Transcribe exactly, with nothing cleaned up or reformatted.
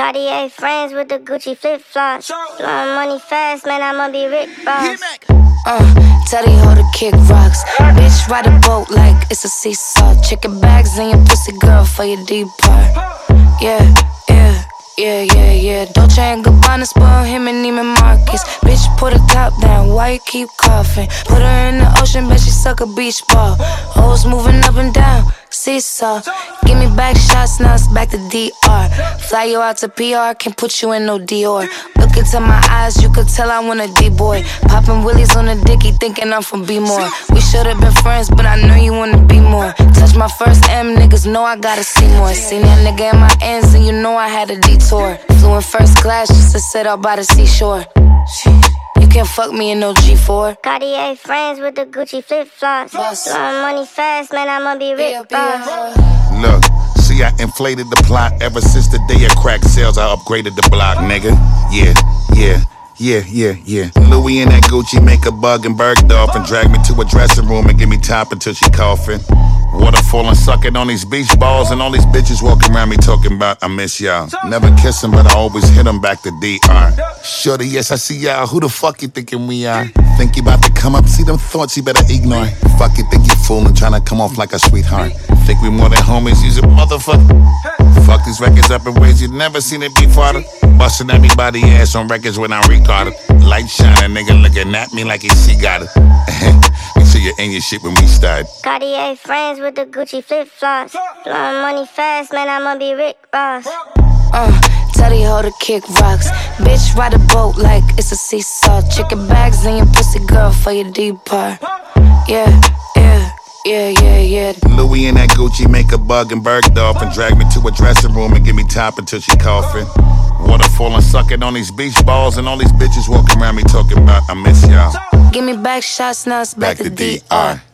Cartier frames with the Gucci flip-flops. Blowing money fast, man, I'ma be Rick Ross. Uh, tell the hoe to kick rocks. Bitch, ride a boat like it's a seesaw. Chicken bags in your pussy, girl, for your deep part. Yeah, yeah, yeah, yeah, yeah. Dolce and Gabbana spoil him and Neiman Marcus. Bitch, put her top down, why you keep coughing? Put her in the ocean, bet she suck a beach ball. Hoes moving up and down, seesaw. Give me back shots, now it's back to D R. Fly you out to P R, can't put you in no Dior. Look into my eyes, you could tell I want a D-boy. Popping willies on the dicky, thinking I'm from B-more. We should've been friends, but I know you wanna be more. Touch my first M, niggas know I gotta see more. Seen that nigga in my ends, and you know I had a detour. Flew in first class just to sit out by the seashore. You can't fuck me in no G four. Cartier frames with the Gucci flip-flops. Blowing money fast, man, I'ma be Rick Ross. Look, see, I inflated the plot ever since the day of crack sales. I upgraded the block, nigga. Yeah, yeah, yeah, yeah, yeah. Louis and that Gucci make a bug and Bergdorf and drag me to a dressing room and give me top until she coughing. Water falling, sucking on these beach balls, and all these bitches walking around me talking about I miss y'all. Never kiss them, but I always hit them back to D R. Shorty, yes, I see y'all. Who the fuck you thinking we are? Think you about to come up, see them thoughts you better ignore. Fuck you, think you fooling, trying to come off like a sweetheart. Think we more than homies, use a motherfucker. Fuck these records up in ways you've never seen it before. Busting everybody ass on records when I record it. Light shining, nigga looking at me like he see got it. Make sure you're in your shit when we start. Cartier frames with the Gucci flip-flops. Blowing money fast, man, I'ma be Rick Ross. Uh, tell the hoe to kick rocks. Bitch, ride a boat like it's a seesaw. Chicken bags in your pussy, girl, for your deep part. Yeah, yeah, yeah, yeah, yeah. Louis and that Gucci make a bug and Bergdorf and drag me to a dressing room and give me top until she coughing. Water falling, sucking on these beach balls, and all these bitches walking around me talking about I miss y'all. Give me back shots, now it's back, Back to to D D R. R.